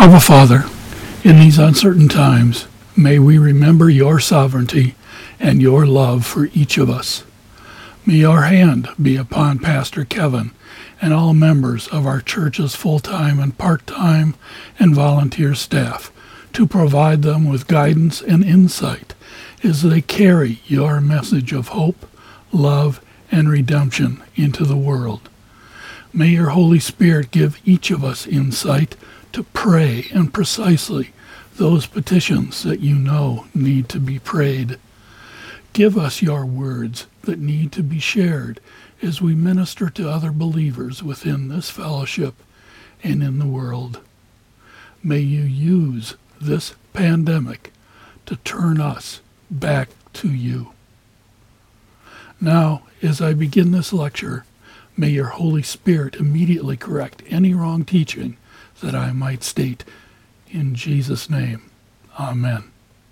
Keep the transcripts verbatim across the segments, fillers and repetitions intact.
Abba Father, in these uncertain times, may we remember your sovereignty and your love for each of us. May your hand be upon Pastor Kevin and all members of our church's full-time and part-time and volunteer staff to provide them with guidance and insight as they carry your message of hope, love, and redemption into the world. May your Holy Spirit give each of us insight to pray and precisely those petitions that you know need to be prayed. Give us your words that need to be shared as we minister to other believers within this fellowship and in the world. May you use this pandemic to turn us back to you. Now, as I begin this lecture, may your Holy Spirit immediately correct any wrong teaching that I might state. In Jesus' name, amen.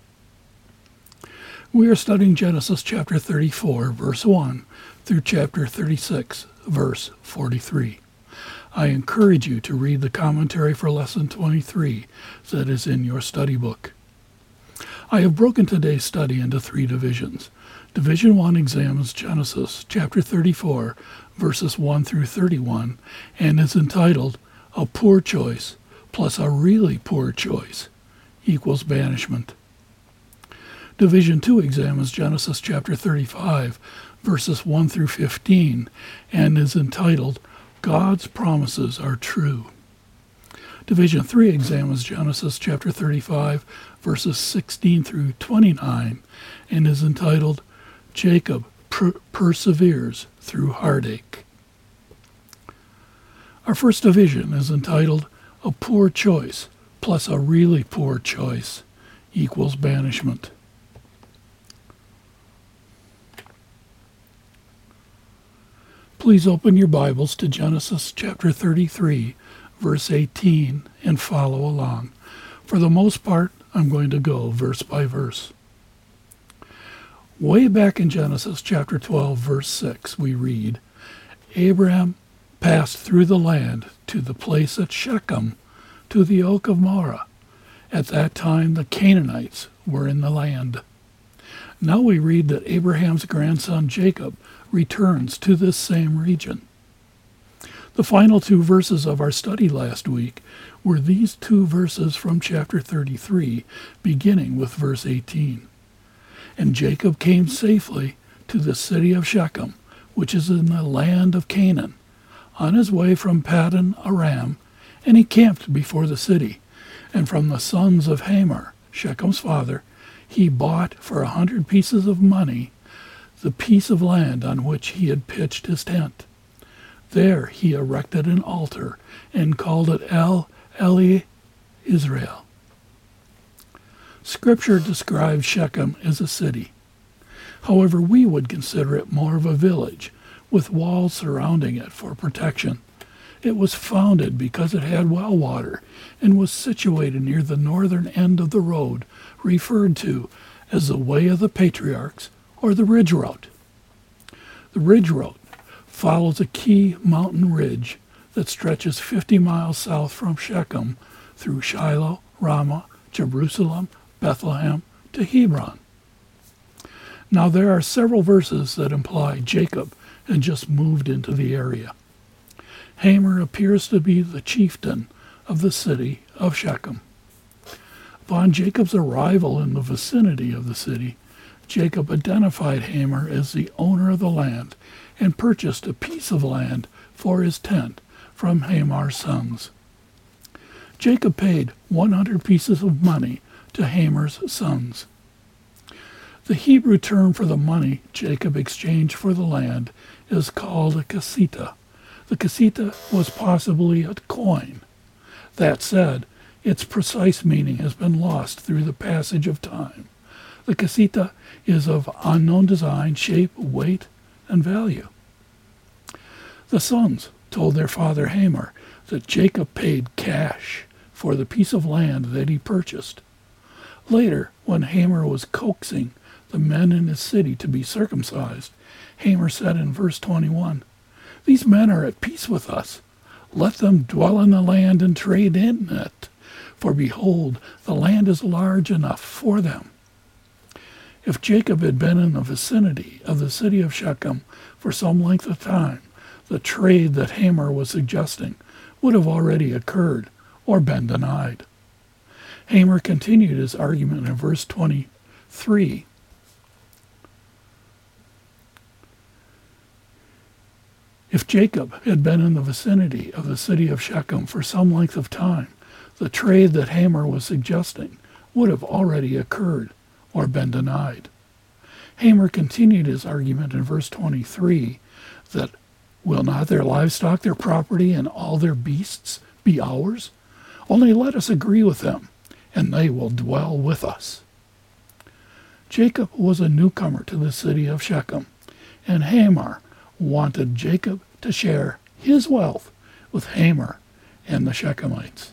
We are studying Genesis chapter thirty-four, verse one, through chapter thirty-six, verse forty-three. I encourage you to read the commentary for lesson twenty-three that is in your study book. I have broken today's study into three divisions. Division one examines Genesis chapter thirty-four, verses one through thirty-one, and is entitled, A Poor Choice plus a Really Poor Choice equals Banishment. Division two examines Genesis chapter thirty-five, verses one through fifteen, and is entitled, God's Promises Are True. Division three examines Genesis chapter thirty-five, verses sixteen through twenty-nine, and is entitled, Jacob per- Perseveres Through Heartache. Our first division is entitled, A Poor Choice plus a Really Poor Choice equals Banishment. Please open your Bibles to Genesis chapter thirty-three, verse eighteen, and follow along. For the most part, I'm going to go verse by verse. Way back in Genesis chapter twelve, verse six, we read, Abraham passed through the land to the place at Shechem, to the oak of Moreh. At that time the Canaanites were in the land. Now we read that Abraham's grandson Jacob returns to this same region. The final two verses of our study last week were these two verses from chapter thirty-three, beginning with verse eighteen. And Jacob came safely to the city of Shechem, which is in the land of Canaan, on his way from Paddan Aram, and he camped before the city. And from the sons of Hamor, Shechem's father, he bought for a hundred pieces of money the piece of land on which he had pitched his tent. There he erected an altar and called it El Eli Israel. Scripture describes Shechem as a city. However, we would consider it more of a village, with walls surrounding it for protection. It was founded because it had well water and was situated near the northern end of the road, referred to as the Way of the Patriarchs or the Ridge Road. The Ridge Road follows a key mountain ridge that stretches fifty miles south from Shechem through Shiloh, Ramah, Jerusalem, Bethlehem, to Hebron. Now there are several verses that imply Jacob had just moved into the area. Hamor appears to be the chieftain of the city of Shechem. Upon Jacob's arrival in the vicinity of the city, Jacob identified Hamor as the owner of the land and purchased a piece of land for his tent from Hamor's sons. Jacob paid one hundred pieces of money to Hamor's sons. The Hebrew term for the money Jacob exchanged for the land is called a kesita. The kesita was possibly a coin. That said, its precise meaning has been lost through the passage of time. The kesita is of unknown design, shape, weight, and value. The sons told their father Hamor that Jacob paid cash for the piece of land that he purchased. Later, when Hamor was coaxing the men in his city to be circumcised, Hamor said in verse twenty-one, These men are at peace with us. Let them dwell in the land and trade in it. for behold, the land is large enough for them. If Jacob had been in the vicinity of the city of Shechem for some length of time, the trade that Hamor was suggesting would have already occurred or been denied. Hamor continued his argument in verse twenty-three. If Jacob had been in the vicinity of the city of Shechem for some length of time, the trade that Hamor was suggesting would have already occurred or been denied. Hamor continued his argument in verse twenty-three that, will not their livestock, their property, and all their beasts be ours? Only let us agree with them, and they will dwell with us. Jacob was a newcomer to the city of Shechem, and Hamor wanted Jacob to share his wealth with Hamor and the Shechemites.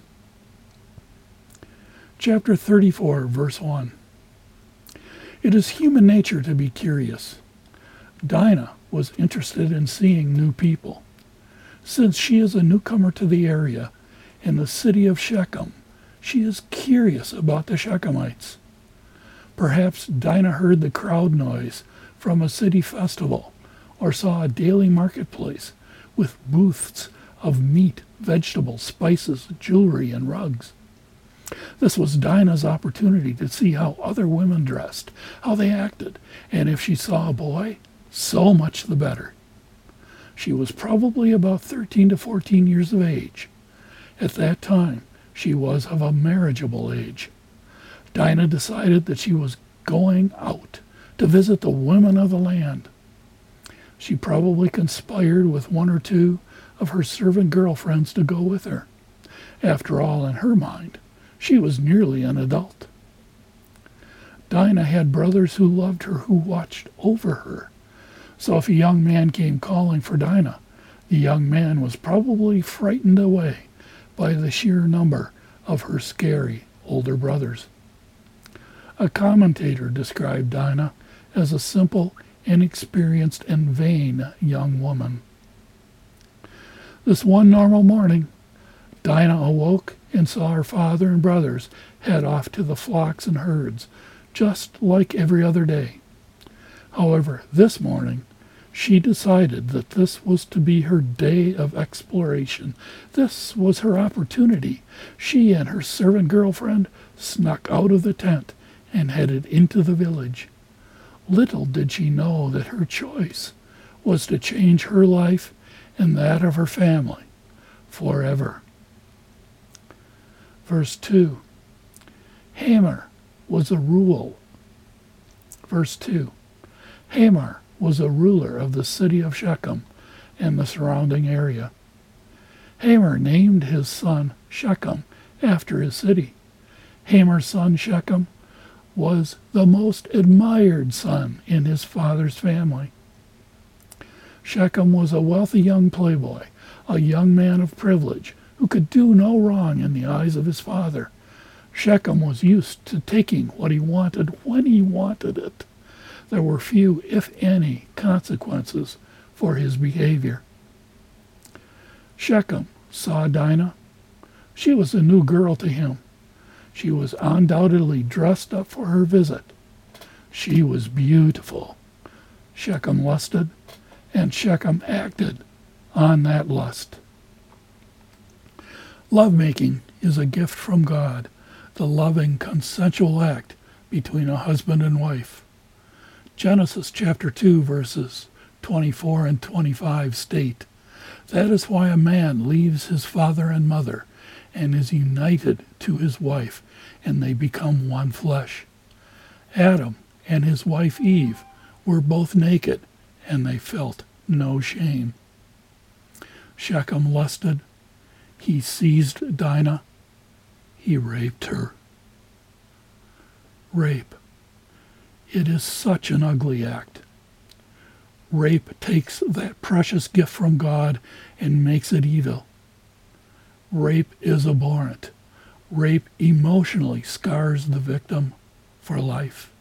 Chapter thirty-four, verse one. It is human nature to be curious. Dinah was interested in seeing new people. Since she is a newcomer to the area in the city of Shechem, she is curious about the Shechemites. Perhaps Dinah heard the crowd noise from a city festival or saw a daily marketplace with booths of meat, vegetables, spices, jewelry, and rugs. This was Dinah's opportunity to see how other women dressed, how they acted, and if she saw a boy, so much the better. She was probably about thirteen to fourteen years of age. At that time, she was of a marriageable age. Dinah decided that she was going out to visit the women of the land. She probably conspired with one or two of her servant girlfriends to go with her. After all, in her mind, she was nearly an adult. Dinah had brothers who loved her, who watched over her. So if a young man came calling for Dinah, the young man was probably frightened away by the sheer number of her scary older brothers. A commentator described Dinah as a simple, inexperienced, and vain young woman. This one normal morning, Dinah awoke and saw her father and brothers head off to the flocks and herds, just like every other day. However, this morning, she decided that this was to be her day of exploration. This was her opportunity. She and her servant girlfriend snuck out of the tent and headed into the village. Little did she know that her choice was to change her life and that of her family forever. Verse two. Hamor was a rule. Verse two. Hamor was a ruler of the city of Shechem and the surrounding area. Hamor named his son Shechem after his city. Hamor's son Shechem was the most admired son in his father's family. Shechem was a wealthy young playboy, a young man of privilege who could do no wrong in the eyes of his father. Shechem was used to taking what he wanted when he wanted it. There were few, if any, consequences for his behavior. Shechem saw Dinah. She was a new girl to him. She was undoubtedly dressed up for her visit. She was beautiful. Shechem lusted, and Shechem acted on that lust. Lovemaking is a gift from God, the loving, consensual act between a husband and wife. Genesis chapter two, verses twenty-four and twenty-five state, "That is why a man leaves his father and mother and is united to his wife, and they become one flesh. Adam and his wife Eve were both naked, and they felt no shame." Shechem lusted. He seized Dinah. He raped her. Rape. It is such an ugly act. Rape takes that precious gift from God and makes it evil. Rape is abhorrent. Rape emotionally scars the victim for life.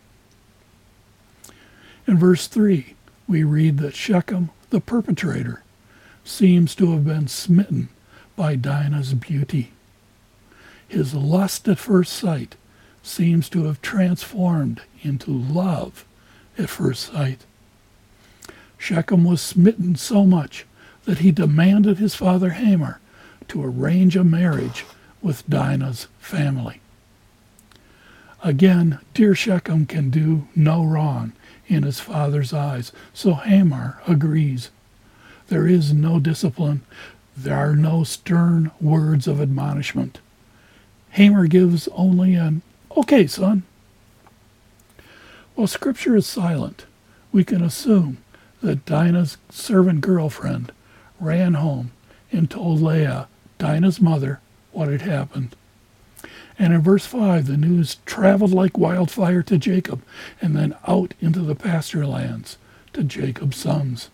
In verse three, we read that Shechem, the perpetrator, seems to have been smitten by Dinah's beauty. His lust at first sight seems to have transformed into love at first sight. Shechem was smitten so much that he demanded his father Hamor to arrange a marriage with Dinah's family. Again, dear Shechem can do no wrong in his father's eyes, so Hamor agrees. There is no discipline. There are no stern words of admonishment. Hamor gives only an, "Okay, son." While Scripture is silent, we can assume that Dinah's servant girlfriend ran home and told Leah, Dinah's mother, what had happened. And in verse five, the news traveled like wildfire to Jacob and then out into the pasture lands to Jacob's sons.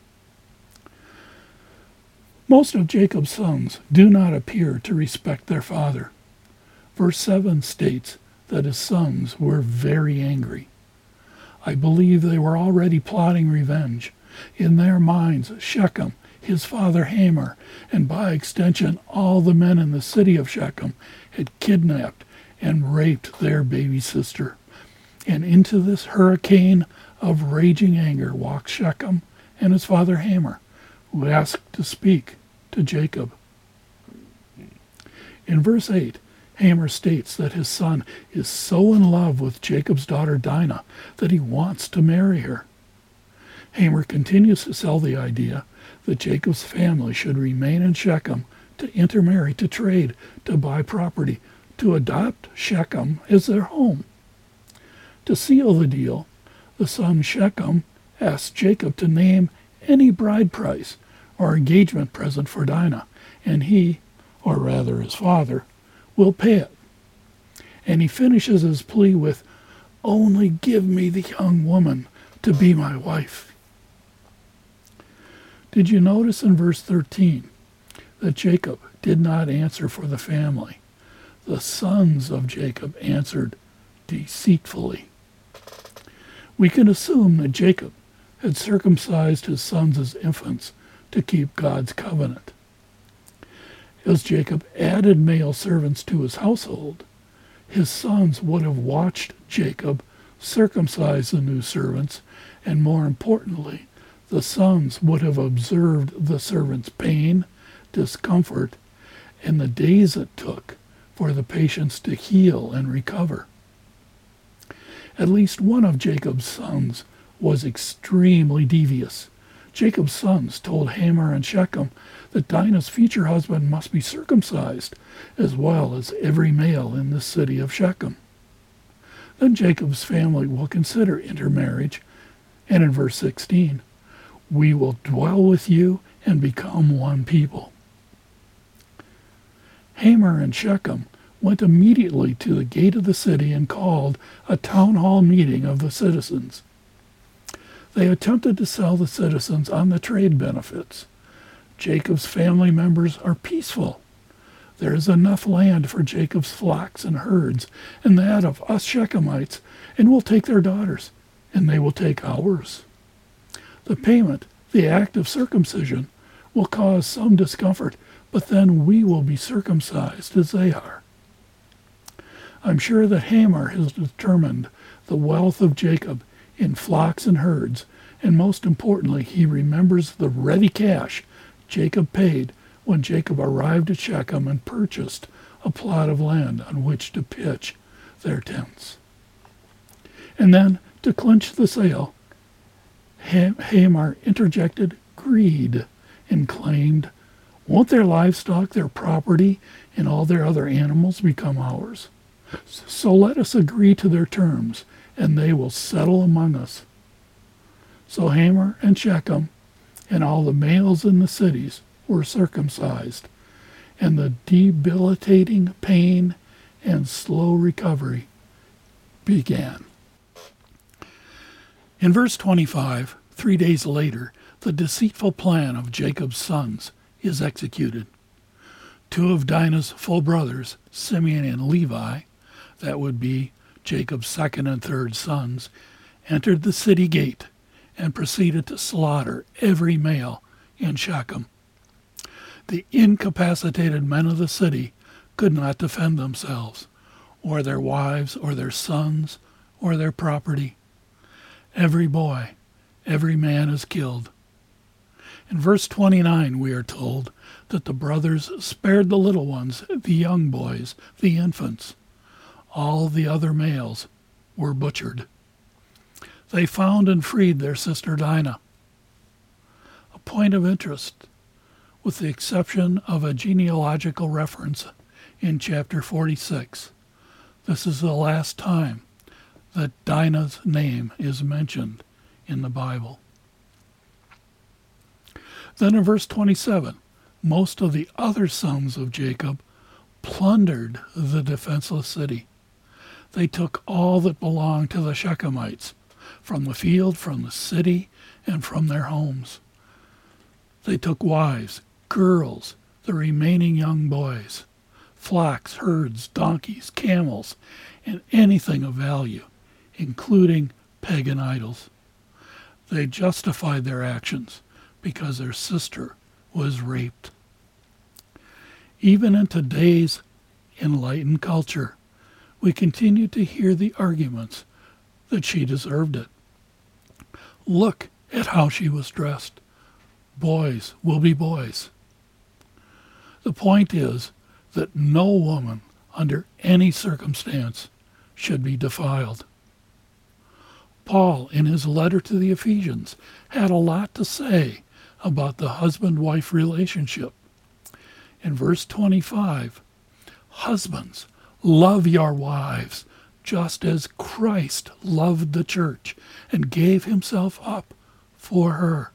Most of Jacob's sons do not appear to respect their father. Verse seven states that his sons were very angry. I believe they were already plotting revenge. In their minds, Shechem, his father Hamor, and by extension all the men in the city of Shechem had kidnapped and raped their baby sister. And into this hurricane of raging anger walked Shechem and his father Hamor, who asked to speak to Jacob. In verse eight, Hamor states that his son is so in love with Jacob's daughter Dinah that he wants to marry her. Hamor continues to sell the idea that Jacob's family should remain in Shechem to intermarry, to trade, to buy property, to adopt Shechem as their home. To seal the deal, the son Shechem asks Jacob to name any bride price or engagement present for Dinah, and he, or rather his father, will pay it. And he finishes his plea with, "Only give me the young woman to be my wife." Did you notice in verse thirteen that Jacob did not answer for the family? The sons of Jacob answered deceitfully. We can assume that Jacob had circumcised his sons as infants to keep God's covenant. As Jacob added male servants to his household, his sons would have watched Jacob circumcise the new servants, and more importantly, the sons would have observed the servants' pain, discomfort, and the days it took for the patients to heal and recover. At least one of Jacob's sons was extremely devious. Jacob's sons told Hamor and Shechem that Dinah's future husband must be circumcised, as well as every male in the city of Shechem. Then Jacob's family will consider intermarriage, and in verse sixteen, "We will dwell with you and become one people." Hamor and Shechem went immediately to the gate of the city and called a town hall meeting of the citizens. They attempted to sell the citizens on the trade benefits. Jacob's family members are peaceful. There is enough land for Jacob's flocks and herds and that of us Shechemites, and we'll take their daughters, and they will take ours. The payment, the act of circumcision, will cause some discomfort, but then we will be circumcised as they are. I'm sure that Hamor has determined the wealth of Jacob in flocks and herds, and most importantly, he remembers the ready cash Jacob paid when Jacob arrived at Shechem and purchased a plot of land on which to pitch their tents. And then, to clinch the sale, Ham- Hamor interjected greed and claimed, "Won't their livestock, their property, and all their other animals become ours? So let us agree to their terms, and they will settle among us." So Hamor and Shechem and all the males in the cities were circumcised, and the debilitating pain and slow recovery began. In verse twenty-five, three days later, the deceitful plan of Jacob's sons is executed. Two of Dinah's full brothers, Simeon and Levi, that would be Jacob's second and third sons, entered the city gate and proceeded to slaughter every male in Shechem. The incapacitated men of the city could not defend themselves, or their wives, or their sons, or their property. Every boy, every man is killed. In verse twenty-nine, we are told that the brothers spared the little ones, the young boys, the infants. All the other males were butchered. They found and freed their sister Dinah. A point of interest, with the exception of a genealogical reference in chapter forty-six, this is the last time that Dinah's name is mentioned in the Bible. Then in verse twenty-seven, most of the other sons of Jacob plundered the defenseless city. They took all that belonged to the Shechemites, from the field, from the city, and from their homes. They took wives, girls, the remaining young boys, flocks, herds, donkeys, camels, and anything of value, including pagan idols. They justified their actions because their sister was raped. Even in today's enlightened culture, we continue to hear the arguments that she deserved it. Look at how she was dressed. Boys will be boys. The point is that no woman, under any circumstance, should be defiled. Paul, in his letter to the Ephesians, had a lot to say about the husband-wife relationship. In verse twenty-five, husbands, love your wives, just as Christ loved the church and gave himself up for her.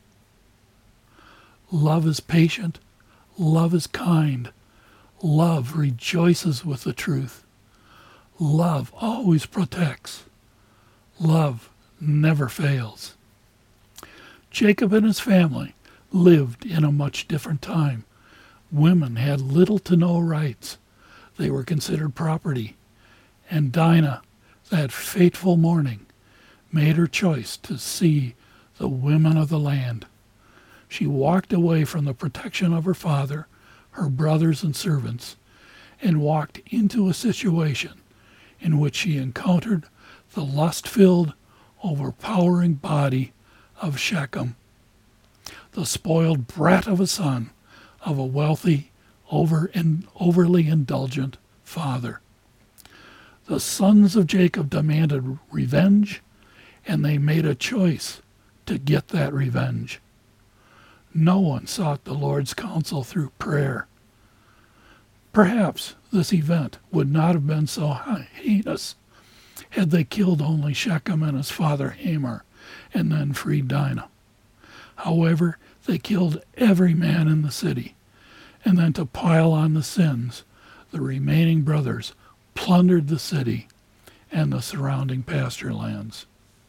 Love is patient. Love is kind. Love rejoices with the truth. Love always protects. Love never fails. Jacob and his family lived in a much different time. Women had little to no rights. They were considered property. And Dinah, that fateful morning, made her choice to see the women of the land. She walked away from the protection of her father, her brothers and servants, and walked into a situation in which she encountered the lust-filled, overpowering body of Shechem, the spoiled brat of a son of a wealthy, over and overly indulgent father. The sons of Jacob demanded revenge, and they made a choice to get that revenge. No one sought the Lord's counsel through prayer. Perhaps this event would not have been so heinous had they killed only Shechem and his father Hamor and then freed Dinah. However, they killed every man in the city, and then to pile on the sins, the remaining brothers plundered the city and the surrounding pasture lands.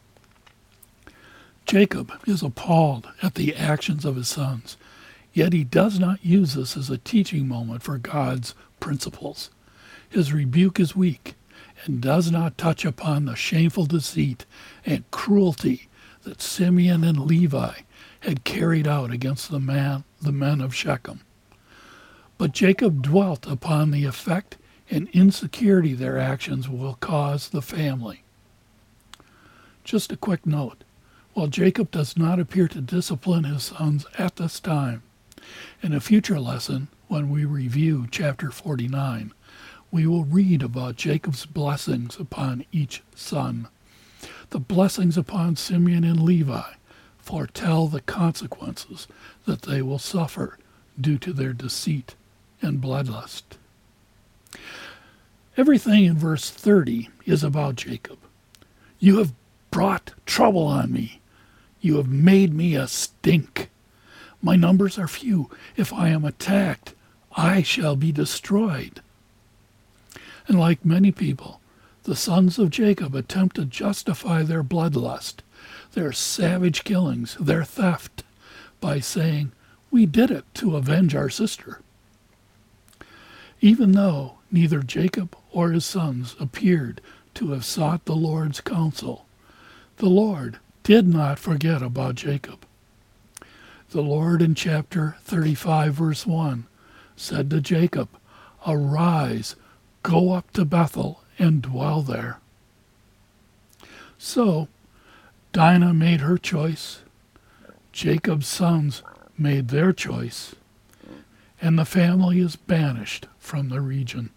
Jacob is appalled at the actions of his sons, yet he does not use this as a teaching moment for God's principles. His rebuke is weak and does not touch upon the shameful deceit and cruelty that Simeon and Levi had carried out against the man, the men of Shechem. But Jacob dwelt upon the effect and insecurity their actions will cause the family. Just a quick note. While Jacob does not appear to discipline his sons at this time, in a future lesson, when we review chapter forty-nine, we will read about Jacob's blessings upon each son. The blessings upon Simeon and Levi foretell the consequences that they will suffer due to their deceit and bloodlust. Everything in verse thirty is about Jacob. You have brought trouble on me. You have made me a stink. My numbers are few. If I am attacked, I shall be destroyed. And like many people, the sons of Jacob attempt to justify their bloodlust, their savage killings, their theft, by saying, we did it to avenge our sister. Even though neither Jacob or his sons appeared to have sought the Lord's counsel, the Lord did not forget about Jacob. The Lord in chapter thirty-five, verse one, said to Jacob, Arise, go up to Bethel and dwell there." So Dinah made her choice, Jacob's sons made their choice, and the family is banished from the region.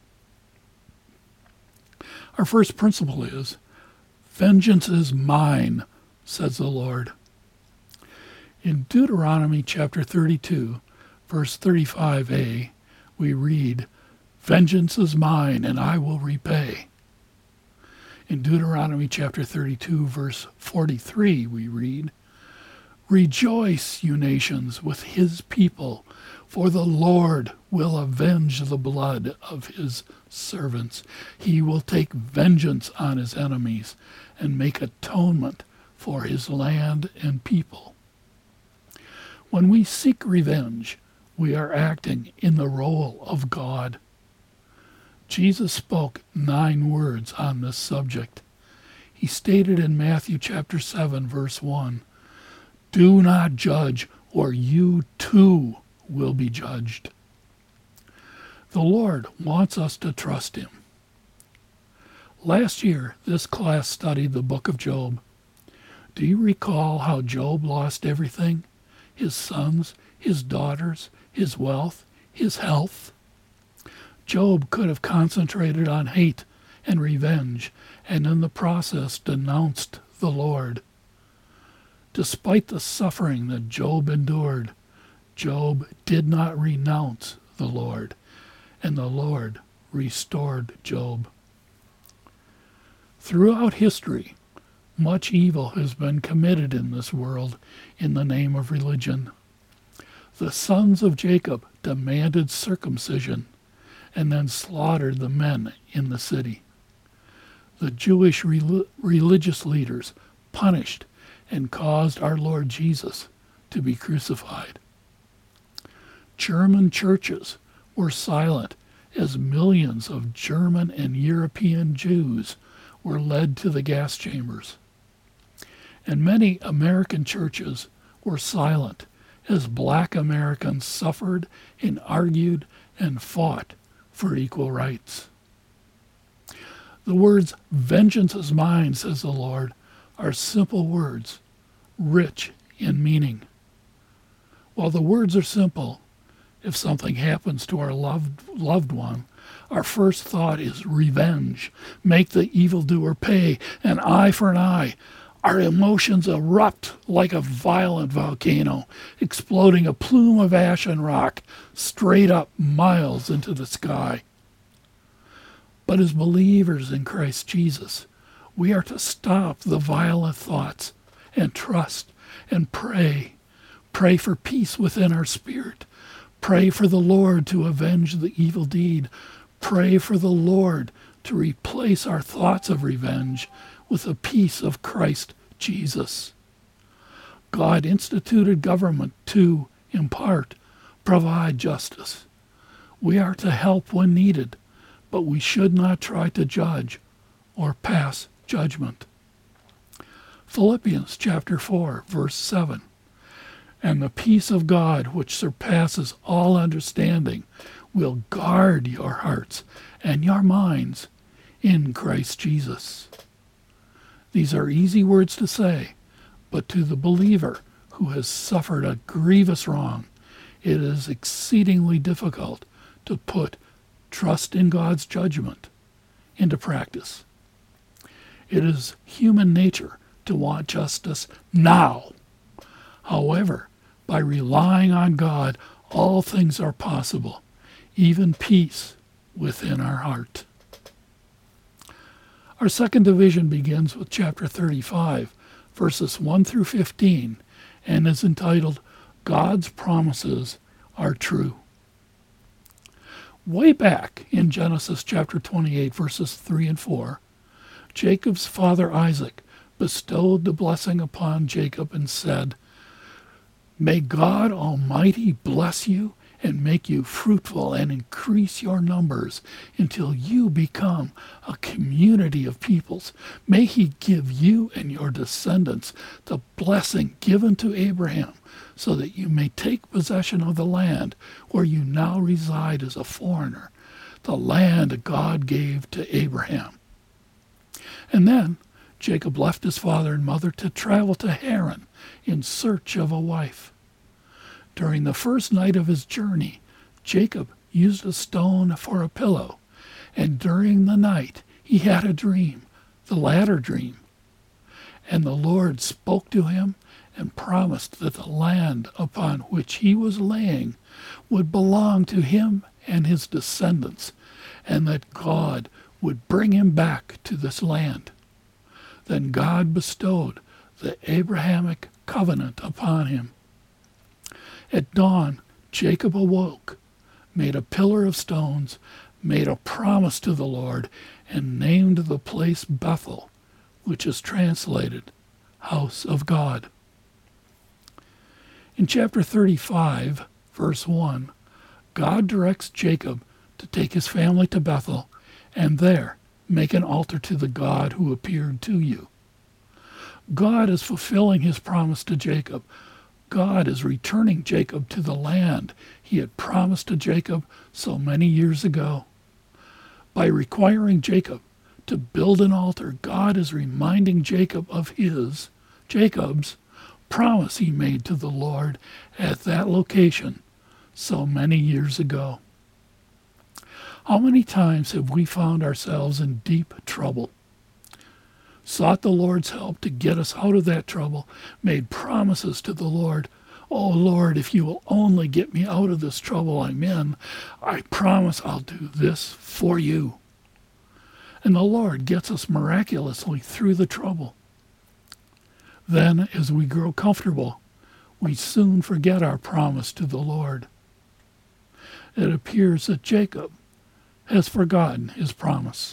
Our first principle is, vengeance is mine, says the Lord. In Deuteronomy chapter thirty-two, verse thirty-five a, we read, "Vengeance is mine, and I will repay." In Deuteronomy chapter thirty-two, verse forty-three, we read, "Rejoice, you nations, with his people, for the Lord will avenge the blood of his servants. He will take vengeance on his enemies and make atonement for his land and people." When we seek revenge, we are acting in the role of God. Jesus spoke nine words on this subject. He stated in Matthew chapter seven, verse one, "Do not judge, or you too will be judged." The Lord wants us to trust him. Last year, this class studied the book of Job. Do you recall how Job lost everything? His sons, his daughters, his wealth, his health. Job could have concentrated on hate and revenge, and in the process denounced the Lord. Despite the suffering that Job endured, Job did not renounce the Lord, and the Lord restored Job. Throughout history, much evil has been committed in this world in the name of religion. The sons of Jacob demanded circumcision and then slaughtered the men in the city. The Jewish rel- religious leaders punished and caused our Lord Jesus to be crucified. German churches were silent as millions of German and European Jews were led to the gas chambers. And many American churches were silent as black Americans suffered and argued and fought for equal rights. The words, "Vengeance is mine," says the Lord, are simple words, rich in meaning. While the words are simple, if something happens to our loved, loved one, our first thought is revenge. Make the evildoer pay, an eye for an eye. Our emotions erupt like a violent volcano, exploding a plume of ash and rock straight up miles into the sky. But as believers in Christ Jesus, we are to stop the violent thoughts and trust and pray. Pray for peace within our spirit. Pray for the Lord to avenge the evil deed. Pray for the Lord to replace our thoughts of revenge with the peace of Christ Jesus. God instituted government to, in part, provide justice. We are to help when needed, but we should not try to judge or pass judgment. Philippians chapter four, verse seven. "And the peace of God, which surpasses all understanding, will guard your hearts and your minds in Christ Jesus." These are easy words to say, but to the believer who has suffered a grievous wrong, it is exceedingly difficult to put trust in God's judgment into practice. It is human nature to want justice now. However, by relying on God, all things are possible, even peace within our heart. Our second division begins with chapter thirty-five, verses one through fifteen, and is entitled, "God's Promises Are True." Way back in Genesis chapter twenty-eight, verses three and four, Jacob's father Isaac bestowed the blessing upon Jacob and said, "May God Almighty bless you and make you fruitful and increase your numbers until you become a community of peoples. May he give you and your descendants the blessing given to Abraham, so that you may take possession of the land where you now reside as a foreigner, the land God gave to Abraham. And then Jacob left his father and mother to travel to Haran in search of a wife. During the first night of his journey, Jacob used a stone for a pillow, and during the night he had a dream, the latter dream. And the Lord spoke to him and promised that the land upon which he was laying would belong to him and his descendants, and that God would bring him back to this land. Then God bestowed the Abrahamic covenant upon him. At dawn, Jacob awoke, made a pillar of stones, made a promise to the Lord, and named the place Bethel, which is translated House of God. In chapter thirty-five, verse one, God directs Jacob to take his family to Bethel and there make an altar to the God who appeared to you. God is fulfilling his promise to Jacob. God is returning Jacob to the land he had promised to Jacob so many years ago. By requiring Jacob to build an altar, God is reminding Jacob of his, Jacob's, promise he made to the Lord at that location so many years ago. How many times have we found ourselves in deep trouble, sought the Lord's help to get us out of that trouble, made promises to the Lord, "Oh Lord, if you will only get me out of this trouble I'm in, I promise I'll do this for you." And the Lord gets us miraculously through the trouble. Then, as we grow comfortable, we soon forget our promise to the Lord. It appears that Jacob has forgotten his promise.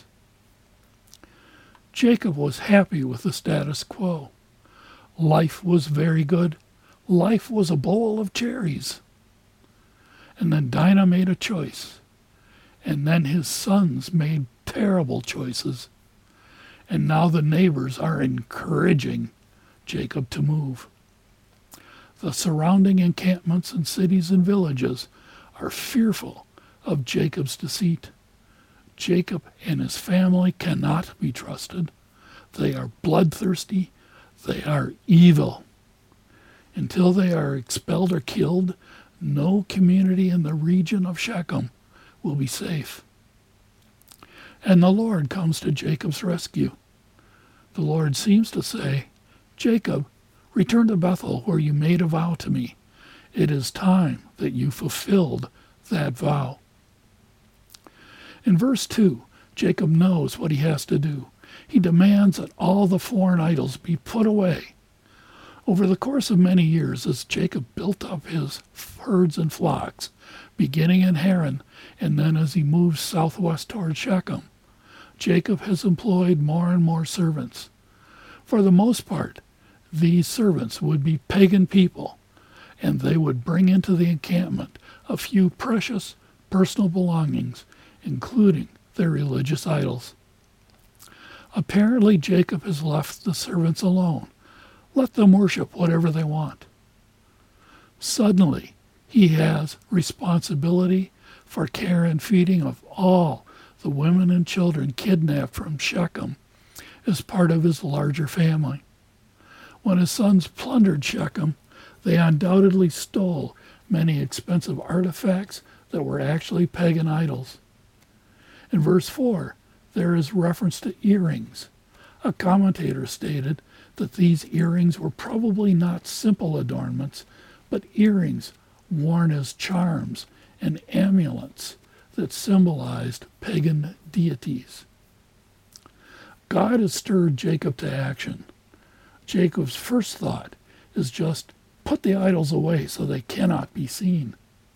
Jacob was happy with the status quo. Life was very good. Life was a bowl of cherries. And then Dinah made a choice. And then his sons made terrible choices. And now the neighbors are encouraging Jacob to move. The surrounding encampments and cities and villages are fearful of Jacob's deceit. Jacob and his family cannot be trusted. They are bloodthirsty. They are evil. Until they are expelled or killed, no community in the region of Shechem will be safe. And the Lord comes to Jacob's rescue. The Lord seems to say, "Jacob, return to Bethel where you made a vow to me. It is time that you fulfilled that vow." In verse two, Jacob knows what he has to do. He demands that all the foreign idols be put away. Over the course of many years, as Jacob built up his herds and flocks, beginning in Haran, and then as he moves southwest toward Shechem, Jacob has employed more and more servants. For the most part, these servants would be pagan people, and they would bring into the encampment a few precious personal belongings, including their religious idols. Apparently, Jacob has left the servants alone. Let them worship whatever they want. Suddenly, he has responsibility for care and feeding of all the women and children kidnapped from Shechem as part of his larger family. When his sons plundered Shechem, they undoubtedly stole many expensive artifacts that were actually pagan idols. In verse four, there is reference to earrings. A commentator stated that these earrings were probably not simple adornments, but earrings worn as charms and amulets that symbolized pagan deities. God has stirred Jacob to action. Jacob's first thought is just put the idols away so they cannot be seen.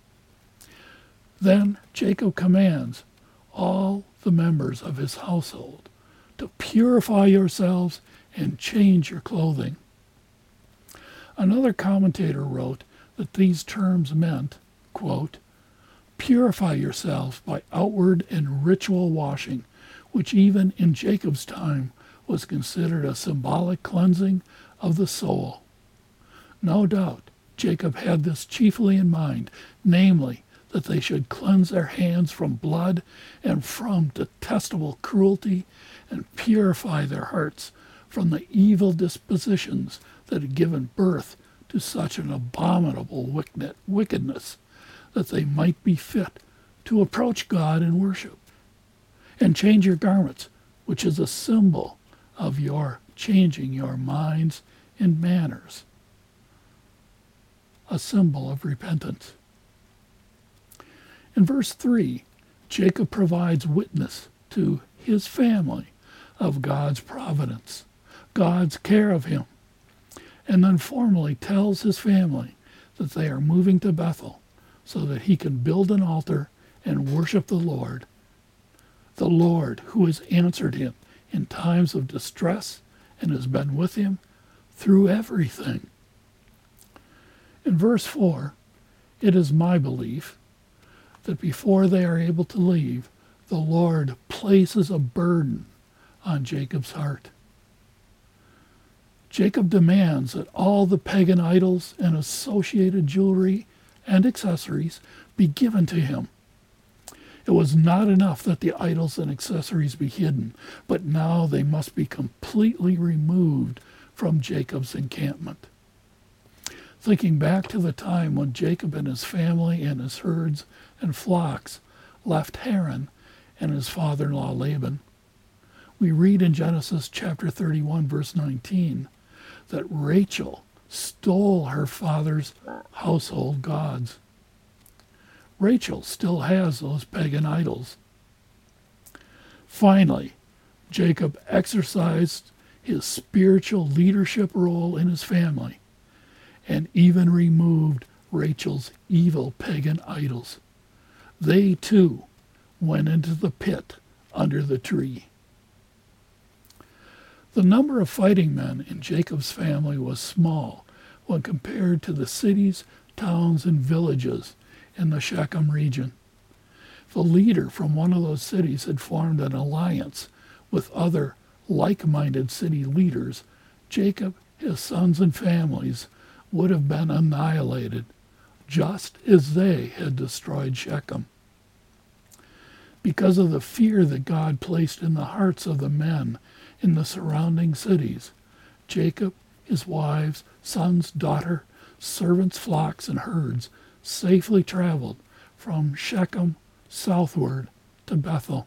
Then Jacob commands all the members of his household to purify yourselves and change your clothing. Another commentator wrote that these terms meant, quote, purify yourselves by outward and ritual washing, which even in Jacob's time was considered a symbolic cleansing of the soul. No doubt, Jacob had this chiefly in mind, namely, that they should cleanse their hands from blood and from detestable cruelty, and purify their hearts from the evil dispositions that had given birth to such an abominable wickedness, that they might be fit to approach God in worship. And change your garments, which is a symbol of your changing your minds and manners, a symbol of repentance. In verse three, Jacob provides witness to his family of God's providence, God's care of him, and then formally tells his family that they are moving to Bethel so that he can build an altar and worship the Lord, the Lord who has answered him in times of distress and has been with him through everything. In verse four, it is my belief that before they are able to leave, the Lord places a burden on Jacob's heart. Jacob demands that all the pagan idols and associated jewelry and accessories be given to him. It was not enough that the idols and accessories be hidden, but now they must be completely removed from Jacob's encampment. Thinking back to the time when Jacob and his family and his herds and flocks left Haran and his father-in-law Laban, we read in Genesis chapter thirty-one, verse nineteen, that Rachel stole her father's household gods. Rachel still has those pagan idols. Finally, Jacob exercised his spiritual leadership role in his family and even removed Rachel's evil pagan idols. They too went into the pit under the tree. The number of fighting men in Jacob's family was small when compared to the cities, towns, and villages in the Shechem region. The leader from one of those cities had formed an alliance with other like-minded city leaders. Jacob, his sons, and families would have been annihilated, just as they had destroyed Shechem. Because of the fear that God placed in the hearts of the men in the surrounding cities, Jacob, his wives, sons, daughter, servants, flocks, and herds safely traveled from Shechem southward to Bethel.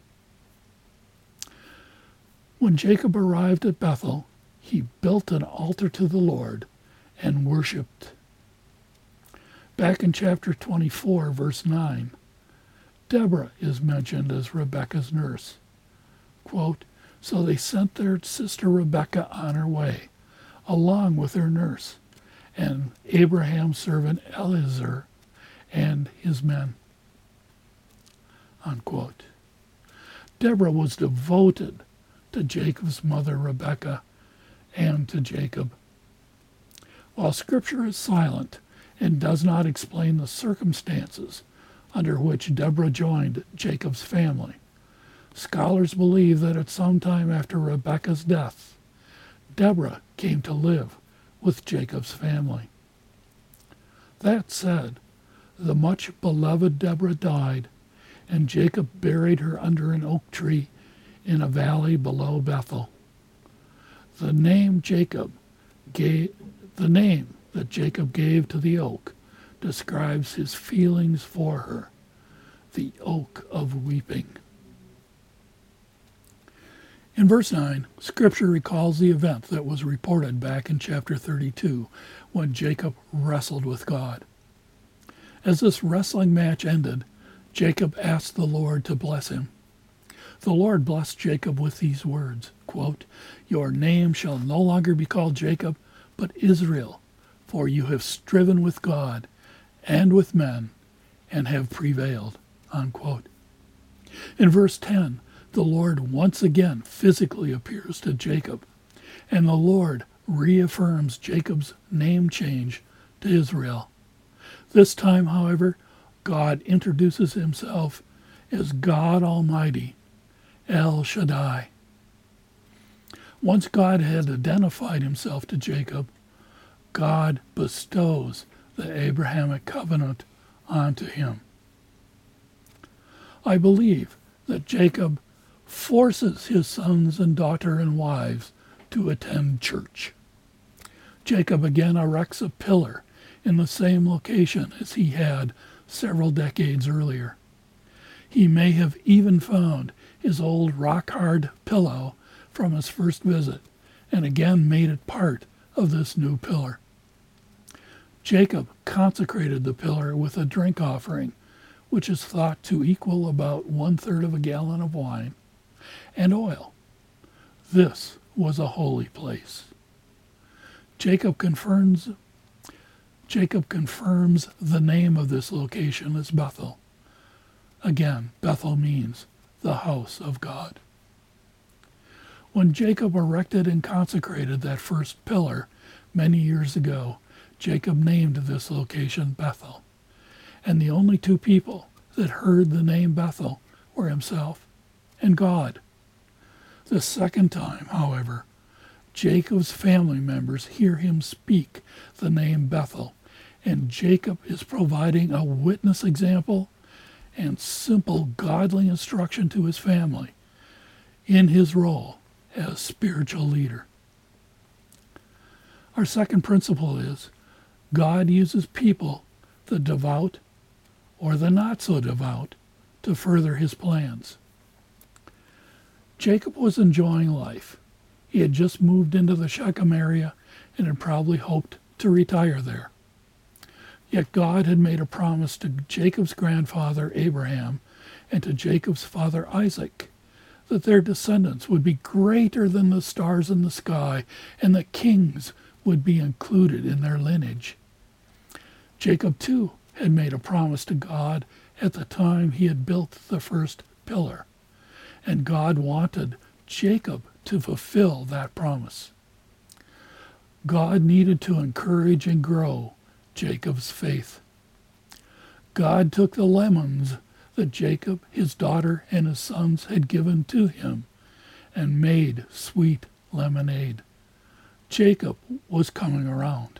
When Jacob arrived at Bethel, he built an altar to the Lord and worshipped. Back in chapter twenty-four, verse nine, Deborah is mentioned as Rebekah's nurse. Quote, so they sent their sister Rebekah on her way, along with her nurse, and Abraham's servant Eliezer and his men. Unquote. Deborah was devoted to Jacob's mother Rebekah and to Jacob. While Scripture is silent and does not explain the circumstances under which Deborah joined Jacob's family, scholars believe that at some time after Rebekah's death, Deborah came to live with Jacob's family. That said, the much beloved Deborah died, and Jacob buried her under an oak tree in a valley below Bethel. The name Jacob gave, the name that Jacob gave to the oak describes his feelings for her, the oak of weeping. In verse nine, Scripture recalls the event that was reported back in chapter thirty-two when Jacob wrestled with God. As this wrestling match ended, Jacob asked the Lord to bless him. The Lord blessed Jacob with these words, quote, your name shall no longer be called Jacob, but Israel, for you have striven with God and with men and have prevailed. Unquote. In verse ten, the Lord once again physically appears to Jacob, and the Lord reaffirms Jacob's name change to Israel. This time, however, God introduces himself as God Almighty, El Shaddai. Once God had identified himself to Jacob, God bestows the Abrahamic covenant onto him. I believe that Jacob forces his sons and daughter and wives to attend church. Jacob again erects a pillar in the same location as he had several decades earlier. He may have even found his old rock-hard pillow from his first visit and again made it part of this new pillar. Jacob consecrated the pillar with a drink offering, which is thought to equal about one-third of a gallon of wine, and oil. This was a holy place. Jacob confirms, Jacob confirms the name of this location as Bethel. Again, Bethel means the house of God. When Jacob erected and consecrated that first pillar many years ago, Jacob named this location Bethel, and the only two people that heard the name Bethel were himself and God. The second time, however, Jacob's family members hear him speak the name Bethel, and Jacob is providing a witness example and simple godly instruction to his family in his role as spiritual leader. Our second principle is God uses people, the devout or the not so devout, to further his plans. Jacob was enjoying life. He had just moved into the Shechem area and had probably hoped to retire there. Yet God had made a promise to Jacob's grandfather Abraham and to Jacob's father Isaac that their descendants would be greater than the stars in the sky and that kings would be included in their lineage. Jacob, too, had made a promise to God at the time he had built the first pillar, and God wanted Jacob to fulfill that promise. God needed to encourage and grow Jacob's faith. God took the lemons that Jacob, his daughter, and his sons had given to him and made sweet lemonade. Jacob was coming around.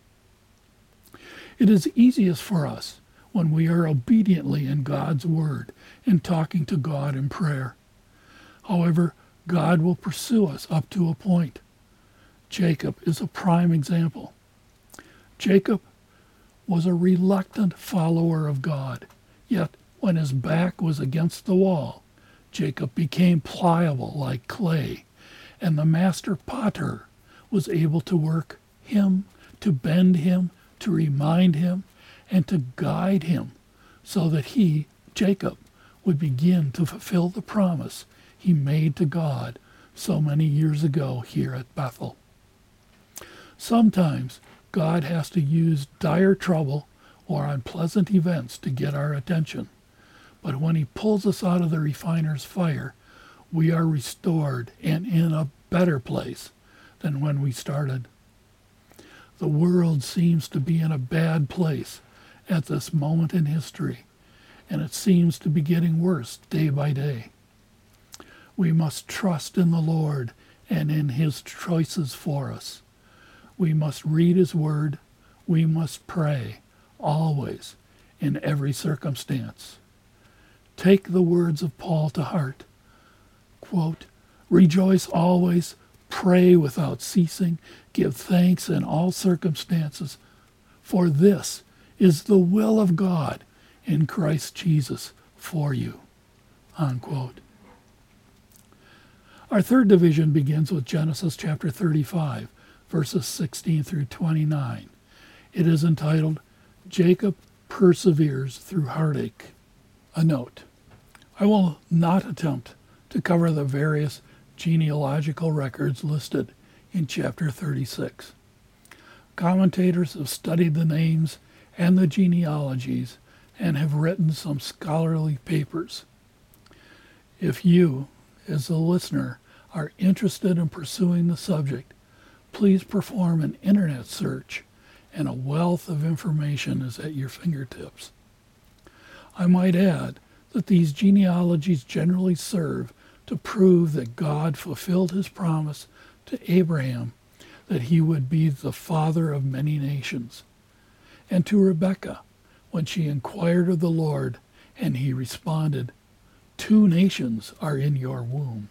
It is easiest for us when we are obediently in God's word and talking to God in prayer. However, God will pursue us up to a point. Jacob is a prime example. Jacob was a reluctant follower of God, yet when his back was against the wall, Jacob became pliable like clay, and the master potter was able to work him, to bend him, to remind him, and to guide him so that he, Jacob, would begin to fulfill the promise he made to God so many years ago here at Bethel. Sometimes God has to use dire trouble or unpleasant events to get our attention. But when he pulls us out of the refiner's fire, we are restored and in a better place than when we started. The world seems to be in a bad place at this moment in history, and it seems to be getting worse day by day. We must trust in the Lord and in his choices for us. We must read his word. We must pray, always, in every circumstance. Take the words of Paul to heart. Quote, "Rejoice always, pray without ceasing, give thanks in all circumstances, for this is the will of God in Christ Jesus for you." Unquote. Our third division begins with Genesis chapter thirty-five, verses sixteen through twenty-nine. It is entitled, Jacob Perseveres Through Heartache. A note. I will not attempt to cover the various genealogical records listed in chapter thirty-six. Commentators have studied the names and the genealogies and have written some scholarly papers. If you, as a listener, are interested in pursuing the subject, please perform an internet search and a wealth of information is at your fingertips. I might add that these genealogies generally serve to prove that God fulfilled his promise to Abraham that he would be the father of many nations, and to Rebekah when she inquired of the Lord and he responded, Two nations are in your womb.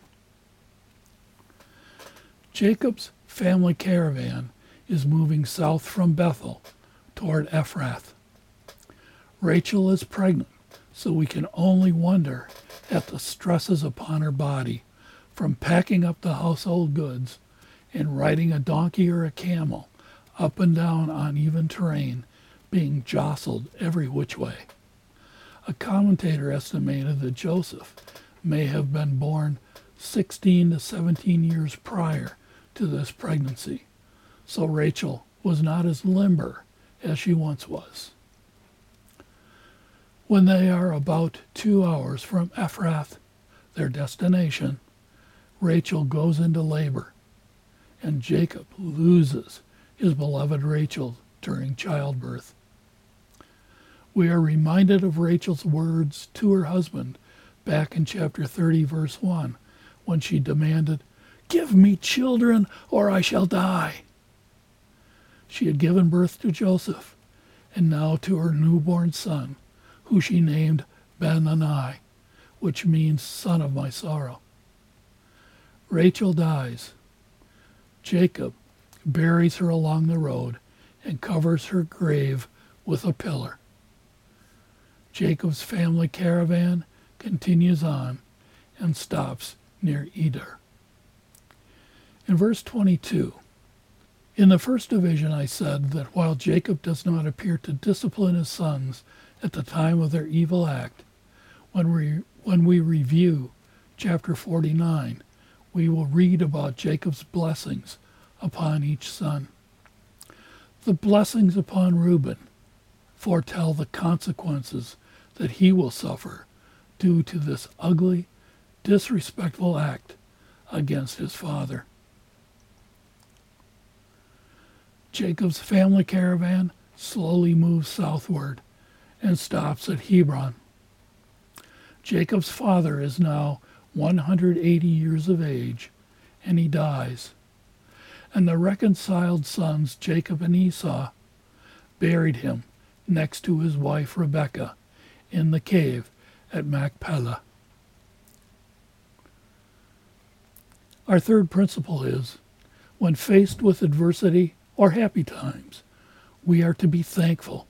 Jacob's family caravan is moving south from Bethel toward Ephrath. Rachel is pregnant, so we can only wonder at the stresses upon her body from packing up the household goods and riding a donkey or a camel up and down uneven terrain, being jostled every which way. A commentator estimated that Joseph may have been born sixteen to seventeen years prior to this pregnancy, so Rachel was not as limber as she once was. When they are about two hours from Ephrath, their destination, Rachel goes into labor, and Jacob loses his beloved Rachel during childbirth. We are reminded of Rachel's words to her husband back in chapter thirty, verse one, when she demanded, "Give me children, or I shall die." She had given birth to Joseph, and now to her newborn son, who she named Ben-Ani, which means son of my sorrow. Rachel dies. Jacob buries her along the road and covers her grave with a pillar. Jacob's family caravan continues on and stops near Eder. In verse twenty-two, in the first division I said that while Jacob does not appear to discipline his sons at the time of their evil act, when we, when we review chapter forty-nine, we will read about Jacob's blessings upon each son. The blessings upon Reuben foretell the consequences that he will suffer due to this ugly, disrespectful act against his father. Jacob's family caravan slowly moves southward and stops at Hebron. Jacob's father is now one hundred eighty years of age, and he dies. And the reconciled sons, Jacob and Esau, buried him next to his wife Rebekah in the cave at Machpelah. Our third principle is, when faced with adversity or happy times, we are to be thankful.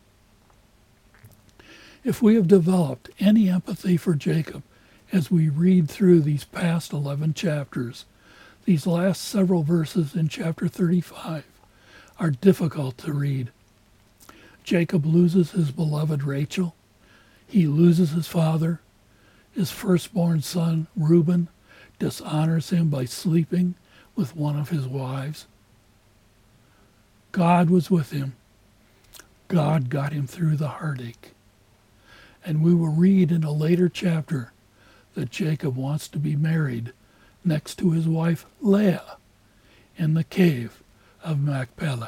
If we have developed any empathy for Jacob as we read through these past eleven chapters, these last several verses in chapter thirty-five are difficult to read. Jacob loses his beloved Rachel. He loses his father. His firstborn son, Reuben, dishonors him by sleeping with one of his wives. God was with him. God got him through the heartache. And we will read in a later chapter that Jacob wants to be married next to his wife Leah in the cave of Machpelah.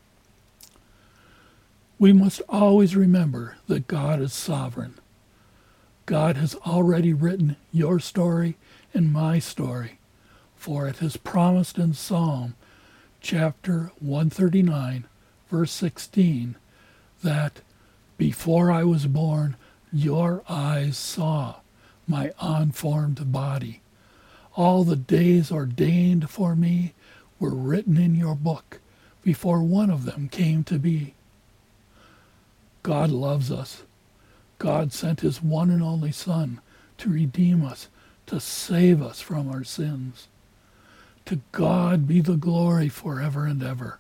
We must always remember that God is sovereign. God has already written your story and my story, for it is promised in Psalm chapter one thirty-nine, verse sixteen, that before I was born, your eyes saw my unformed body. All the days ordained for me were written in your book before one of them came to be. God loves us. God sent his one and only Son to redeem us, to save us from our sins. To God be the glory forever and ever.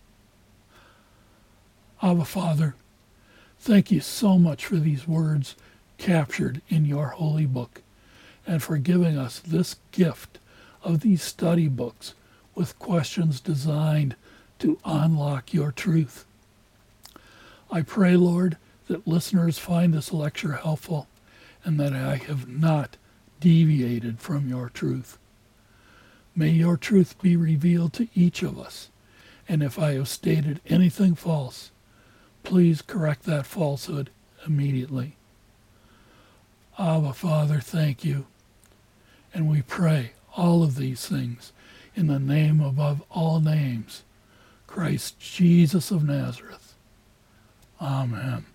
Abba, Father, thank you so much for these words captured in your holy book, and for giving us this gift of these study books with questions designed to unlock your truth. I pray, Lord, that listeners find this lecture helpful and that I have not deviated from your truth. May your truth be revealed to each of us, and if I have stated anything false, please correct that falsehood immediately. Abba, Father, thank you. And we pray all of these things in the name above all names, Christ Jesus of Nazareth. Amen.